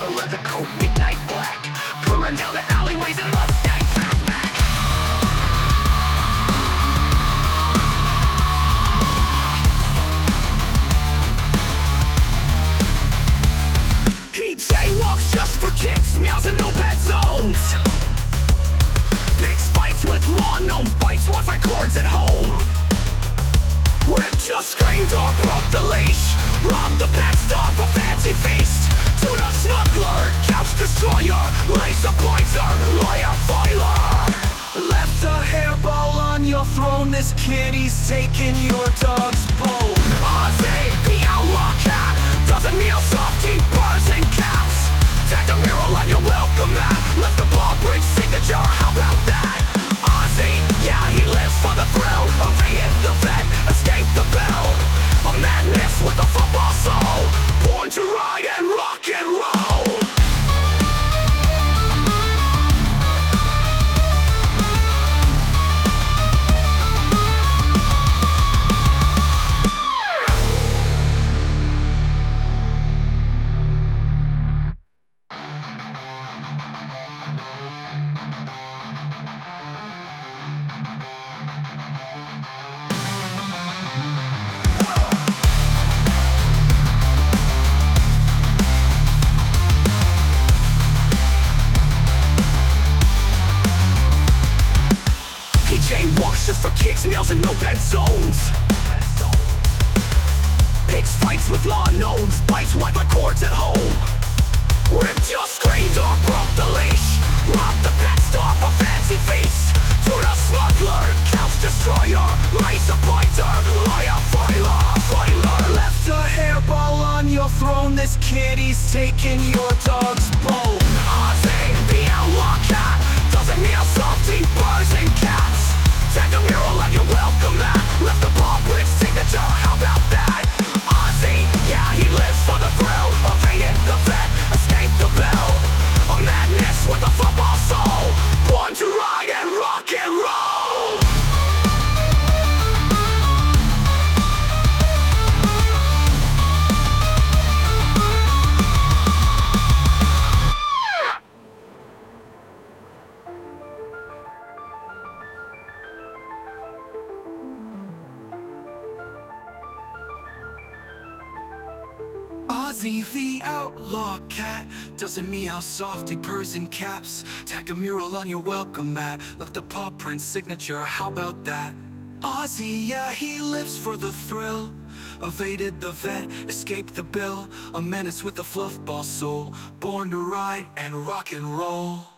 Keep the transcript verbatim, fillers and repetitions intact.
a leather coat, midnight black, pulling down the alleyways in Mustang fastback. He jaywalks just for kicks, meows in no bad zones. Big fights with law, no bites, Wi-Fi cords at home. Whip just screamed or broke the leash, robbed the pets off a fancy feast. Tuna smuggler, couch destroyer, laser pointer, lawyer foiler. Left a hairball on your throne, this kitty's taking your dog's bone. Ozzy, the outlaw cat, doesn't meal softy bars and caps. Tagged a mural on your welcome mat, left the ball break signature, how about that? Ozzy, yeah, he lives for the thrill of being the vet, escape the bell. A madness with a football soul, born to ride and rock and roll. Jaywalks just for kicks, nails and no bad zones. Picks fights with law knowns, bites Wi-Fi cords at home. Ripped your screen door, broke the leash, robbed the pets off a fancy feast. Tuna smuggler, couch destroyer, laser pointer, lawyer foiler, foiler. Left a hairball on your throne, this kitty's taking your dog's bone. Ozzy, the outlaw cat, doesn't mean salty birds and cats. Tagged a mural on your welcome mat, left the ball brick signature, how about that? Ozzy, yeah, he lives for the thrill of being the vet, escape the bell. A madness with a football soul, born to ride and rock and roll. Ozzy the outlaw cat, doesn't meow softy purrs and caps. Tagged a mural on your welcome mat, left a paw print signature, how about that? Ozzy, yeah, he lives for the thrill, evaded the vet, escaped the bill. A menace with a fluffball soul, born to ride and rock and roll.